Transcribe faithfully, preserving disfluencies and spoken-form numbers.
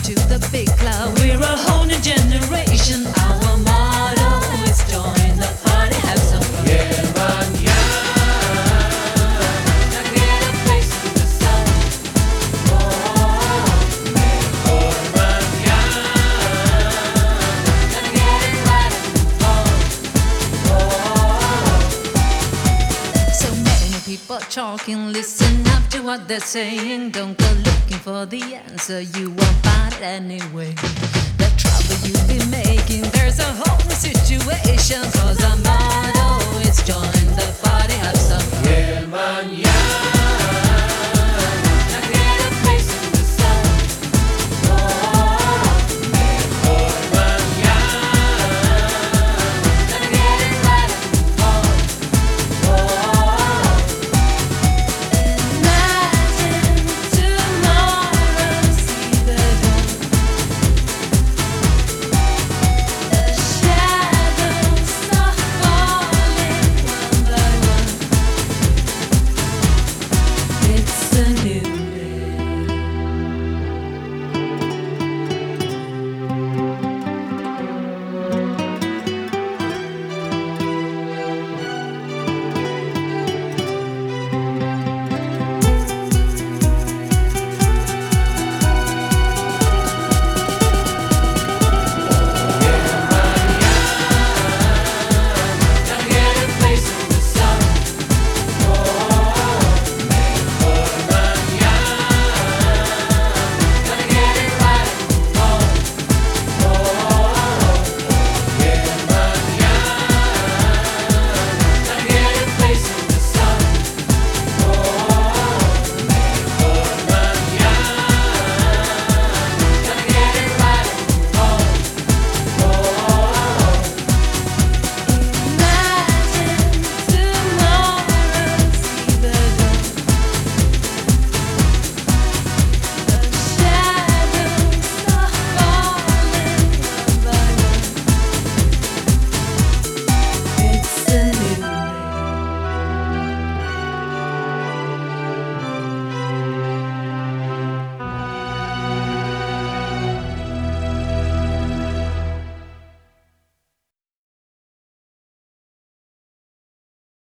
to the big club. We're a whole new generation. Our motto is join the party, have some fun. Yeah, man, yeah. Now get a place in the sun. Oh, Mejor mañana. gonna get it right and move on. Oh, so many people talking. Listen up to what they're saying. Don't go looking for the answer. You won't find it anyway. The trouble you'll be making. There's a whole new situation. Cause our motto is join the party, have some fun. Yeah, man, yeah.